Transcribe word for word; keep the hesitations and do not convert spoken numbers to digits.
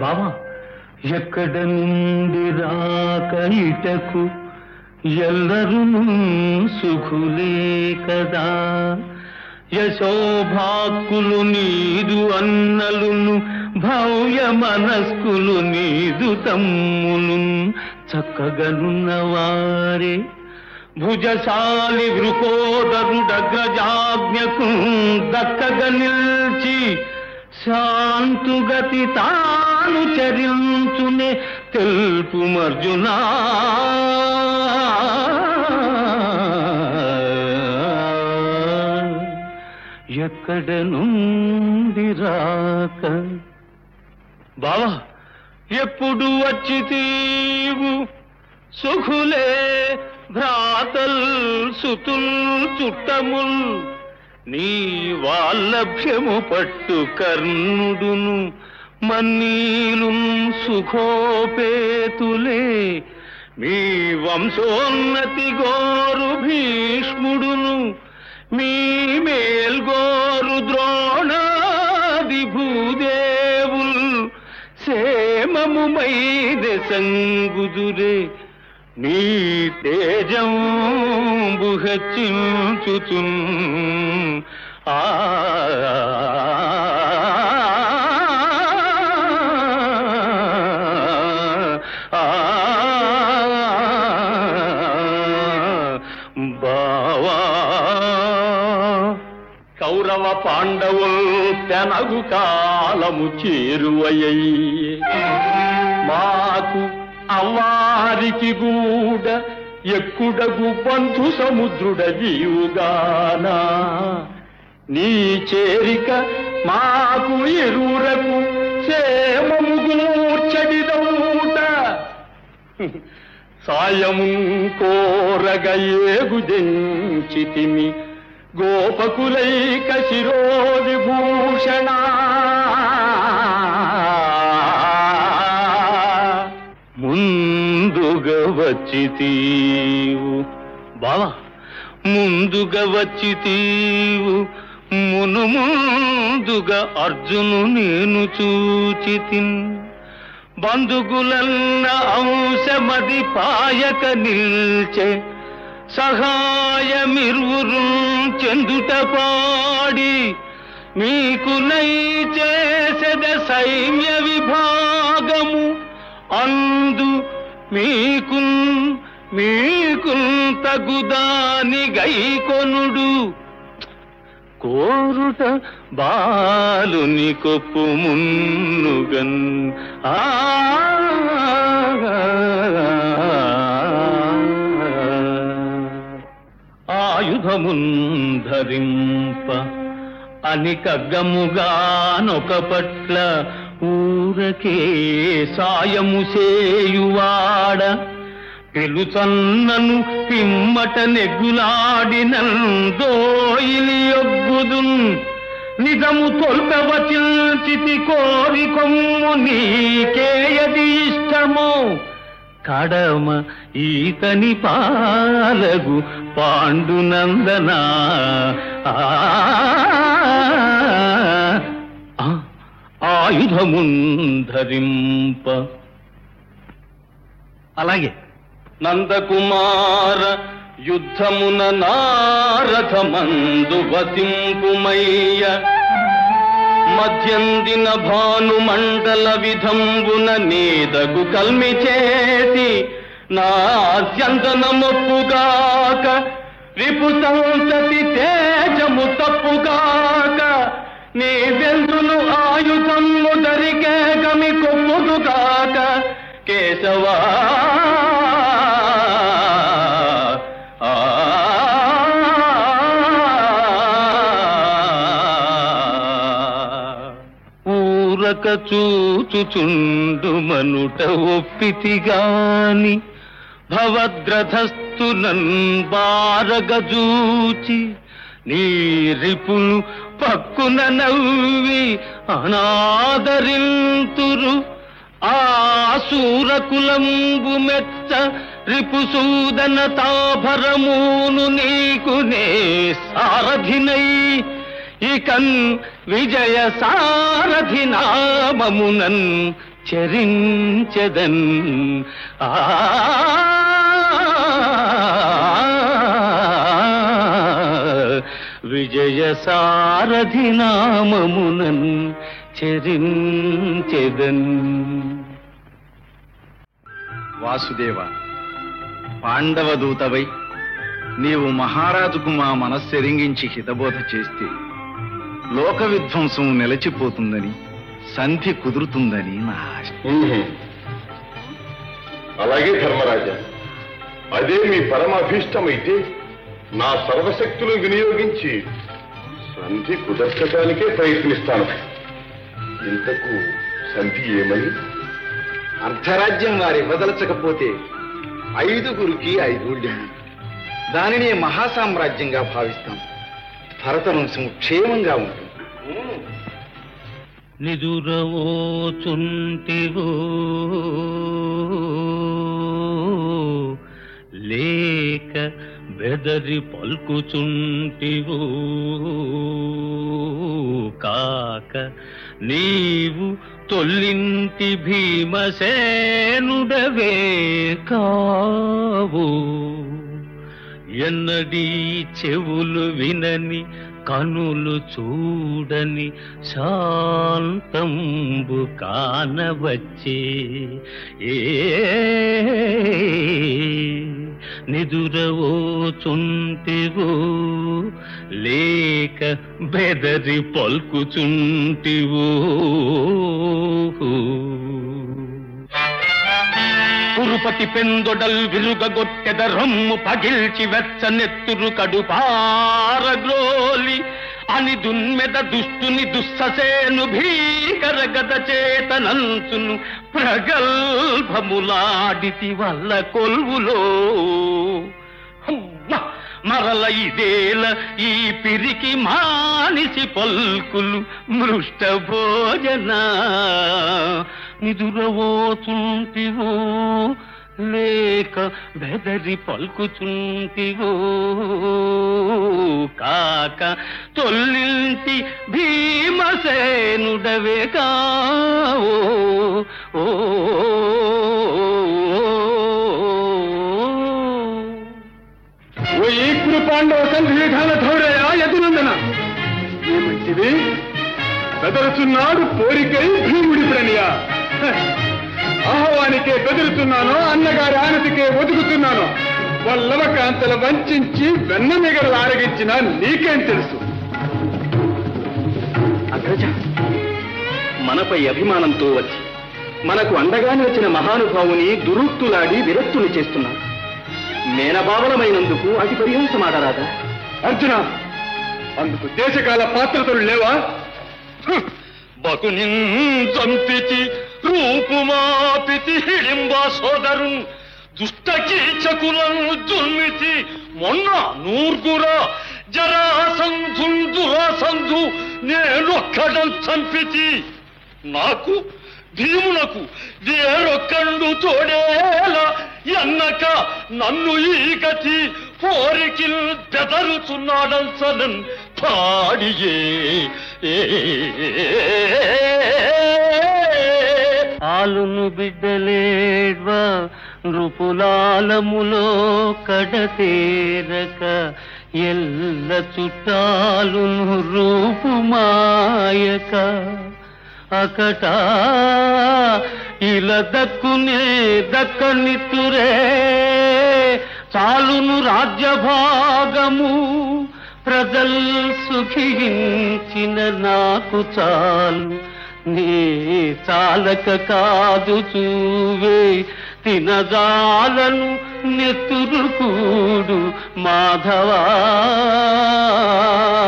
బావా, ఎక్కడ నుండి రాక ఇటకు ఎల్లరూ సుఖులే కదా. యశోభాక్కులు నీదు అన్నలును, భవ్య మనస్కులు నీదు తమ్ములు చక్కగనున్నవారే. భుజశాలి వృకోదరుడగ్రజాజ్ఞకు దక్కగా నిల్చి శాంతుగతి తాను చరించునే తెలుపుమర్జునా. ఎక్కడ నుండి రాక బావా, ఎప్పుడు వచ్చి తీవు సుఖులే భ్రాతల్ సుతుల్ చుట్టముల్. నీ వాల్లభ్యము పట్టు కర్ణుడును మన్నీలు సుఖోపేతులే. మీ వంశోన్నతి గోరు భీష్ముడును, మీ మేల్గోరు ద్రోణాది భూదేవుల్. సేమముమై దశంగుదురే నీ తేజంబు హెచ్చించుచున్. ఆ బావా, కౌరవ పాండవుల్ తెనగు కాలము చేరువయ్యే. మాకు అవారికి గూడ ఎక్కుడగు బంధు సముద్రుడవీవుగానా. నీ చేరిక మాకు ఇరువురకు క్షేమము గూర్చడిదౌట. సాయము కోరగ ఏగుదెంచితిమి గోపకులైక శిరోవిభూషణ. ముందుగా వచ్చితీవు బావా, ముందుగా వచ్చితీవు మును ముందుగా అర్జును నేను చూచితిన్. బంధుగులన్న అంశమది పాయక నిల్చే సహాయమిరువురు చెందుట పాడి. మీకు నై చేసెద సైన్య విభాగము అందు మీకు మీకు తగుదాని గైకొనుడు. కోరుట బాలుని కొప్పు మున్నుగన్. ఆ ఆయుధమున్ ధరింప అని కగ్గముగానొక పట్ల ఊరకే సాయము సేయువాడ. పిలుచన్నను పిమ్మట నెగ్గులాడినందోయిలి యొగ్గుదున్. నిజము తొల్పవచిల్చితి కోరి కొమ్ము నీకేయది ఇష్టమో. కడమ ఈతని పాలగు పాండునందనా. ఆయుధమున్ ధరింప. అలాగే నందకుమార యుద్ధమున నారథమందు వసింపుమయ్య. మధ్యందిన భానుమండల విధంబున నీదగు కల్మి చేసి నాస్యంతనమొప్పుగాక. రిపు సంతతి తేజము తప్పుగాక. నీ వెందును ఆయుధము దరికే గమి కొమ్ముదుగాక. కేశవా ఊరక చూచుచుండు మనుట ఒప్పితిగాని. భవద్రథస్థునన్ బారగజూచి నీ రిపులు పక్కున నవ్వి అనాదరింతురు. ఆ శూరకులంబు మెచ్చ రిపుసూదన తాభరమును నీకు నే సారథినై. ఇకన్ విజయ సారథి నామమునన్ చరించెదన్. ఆ విజయ సారథి నామమునన్ చరించెదన్. వాసుదేవ, పాండవ దూతవై నీవు మహారాజుకు మా మనస్సెరింగించి హితబోధ చేస్తే లోక విధ్వంసం నిలచిపోతుందని, సంధి కుదురుతుందని నా ఆశ. అలాగే ధర్మరాజా, అదే మీ పరమాభీష్టమైతే నా సర్వశక్తులు వినియోగించి సంధి కుదర్చడానికే ప్రయత్నిస్తాను. ఇంతకు సంధి ఏమని? అర్ధరాజ్యం వారి వదలచకపోతే ఐదుగురికి ఐదుళ్యం, దానినే మహాసామ్రాజ్యంగా భావిస్తాం. భరతవంశం క్షేమంగా ఉంటుంది. నిదురవోచుంటివో లేక బెదరి పల్కుచుంటివో కాక నీవు తొల్లింటి భీమసేనుడవే కావు. ఎన్నడీ చెవులు వినని కనులు చూడని శాంతంబు కానవచ్చే. ఏ నిదురవోచుంటివో లేక బెదరి పల్కుచుంటివో. కురుపతి పెందొడల్ విరుగగొట్టెద రొమ్ము పగిల్చి వెచ్చ నెత్తురు కడుపారగ్రోలి అని దున్మెద దుష్టుని దుస్ససేను భీకర గద చేతనంచును ప్రగల్భములాడితి వల్ల కొల్వులో. మరల ఇదేల ఈ పిరికి మానిసి పల్కులు మృష్ట భోజన. నిదురవోచుంటివో లేక బెదరి పల్కుచుంటివో కాక తొల్లింటి భీమసేనుడవే కావో. ఓ ఇప్పుడు పాండవ సంధి విధాన ధౌరయ యదునందన ఏమంటిది? బెదరుచున్నాడు పోరికై భీముడి ప్రణియా. ఆహ్వానికే బెదురుతున్నానో, అన్నగారి ఆనతికే ఒదుగుతున్నానో, వల్లవ కాంతల వంచి వెన్న మిగలు ఆరగించిన నీకేం తెలుసు? అగ్రజ, మనపై అభిమానంతో వచ్చి మనకు అండగా నిలిచిన మహానుభావుని దురుక్తులాడి విరక్తుని చేస్తున్నారు. మేనభావనమైనందుకు అతి పరిహంసమాడరాదా? అర్జున, అందుకు దేశకాల పాత్రతలు లేవా? బకుని చంపితి రూపుమాపితి హిడింబా సోదరున్ దుష్ట కీచకులను దుర్మితి మొన్న నూర్గురా జరాసంధు దురాసంధు నేనొక్కడం చంపితి. నాకు భీమునకు వేరొక్కడు తోడేలా ఎన్నక నన్ను ఈ గతి పోరికి బెదరుచున్నాడల్సనన్ పాడియే. ఆలును బిడ్డలేడ్వా నృపులాలములో కడతేరక ఎల్ల చుట్టాలును రూపుమాయక అకట ఇలా దక్కునే దక్కనితురే. చాలును రాజ్యభాగము ప్రజల్ సుఖించిన నాకు చాలు. నీ చాలక కాదు చూవే తినజాలను నెత్తురు కూడు మాధవా.